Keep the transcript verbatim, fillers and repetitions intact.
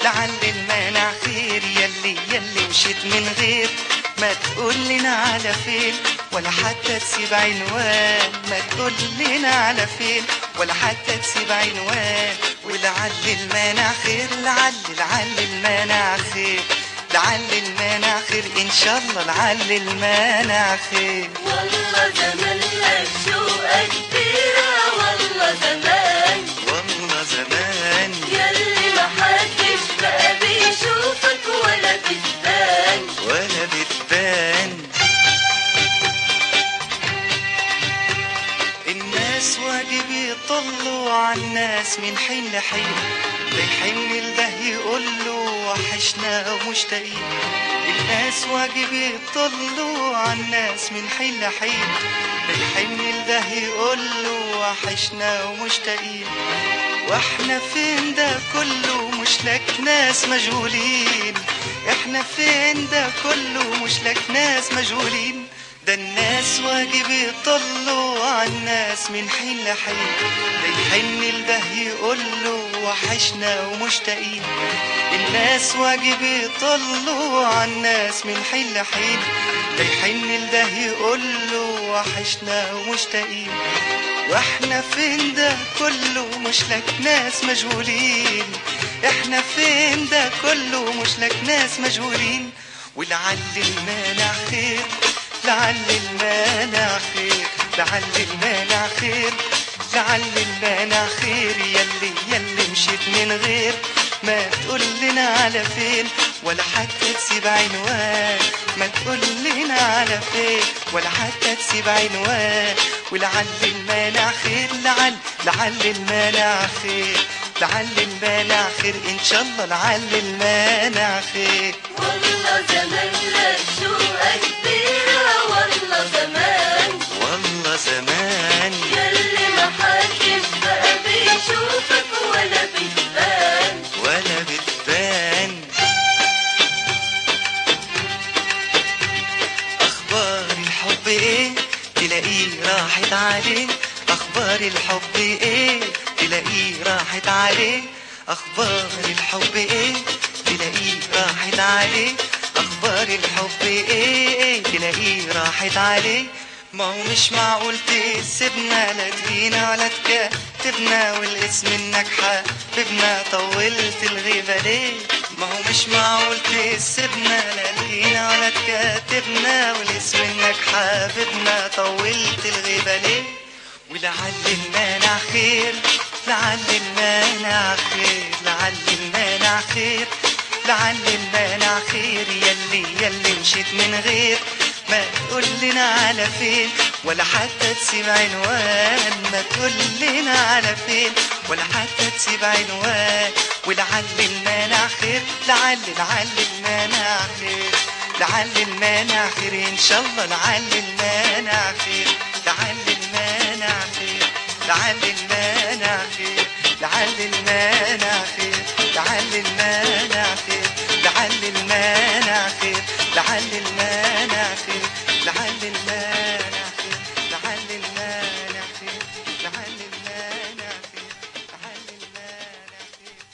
لعل المانع خير. يلي يلي مشيت من غير ما تقول لنا على فين ولا حتى تسيب عنوان، ما تقول لنا على فين ولا حتى تسيب عنوان. ولعل المانع خير، لعل لعل المانع خير، لعل المانع خير ان شاء الله، لعل المانع خير. والله زمان لك شوقة كبيرة، والله زمان والله زمان يلي ما حدش بقى بيشوفك ولا بتبان ولا بتبان. الناس واجب يطلوا عالناس من حين لحين، ليحن الده يقوله وحشنا ومشتاقين. الناس واجب يطلوا عالناس من حين لحين، ليحن الده يقوله وحشنا ومشتاقين. واحنا فين ده كله مش لك ناس مجهولين، احنا فين ده كله مش لك ناس مجهولين. ده الناس واجب يطلوا عالناس من حين لحين، ليحن الده يقوله وحشنا ومشتاقين. الناس واجب يطلوا عالناس من حين لحين، ليحن الده يقوله وحشنا ومشتاقين. واحنا فين ده كله مش لك ناس مجهولين، احنا فين ده كله مش لك ناس مجهولين. ولعل المانع خير، لعل المانع خير، لعل المانع خير، لعل المانع خير. يلي يلي مشيت من غير ما تقول لنا على فين ولا حتى تسيب عنوان، ما تقول لنا على فين ولا حتى تسيب عنوان. ولعل المانع خير، لعل لعل المانع خير، لعل المانع خير ان شاء الله، لعل المانع خير. والله زمان لك شوقة كبيرة، والله زمان والله زمان يلي ما حدش بقى بيشوفك ولا بتبان ولا بتبان. اخبار الحب ايه تلاقيه راحت عليه، اخبار الحب ايه تلاقيه راحت عليه، اخبار الحب ايه تلاقيه راحت عليه، اخبار الحب ايه تلاقيه راحت عليه. ما هو مش معقول تسيبنا لا تجينا ولا تكاتبنا، والاسم انك حبيبنا طولت الغيبة ليه. ما هو مش معقول تسيبنا لا تجينا ولا تكاتبنا، والاسم انك حبيبنا طولت الغيبة ليه. ولعل المانع خير، لعل المانع خير، لعل المانع خير، لعل المانع خير. يلي يلي مشيت من غير ما تقول لنا على فين ولا حتى تسيب عنوان، ما تقول لنا على فين ولا حتى تسيب عنوان. ولعل المانع خير، لعل لعل المانع خير، لعل المانع خير ان شاء الله، لعل المانع خير، لعل المانع خير، لعل المانع خير، لعل المانع خير، لعل المانع خير، لعل المانع خير، لعل المانع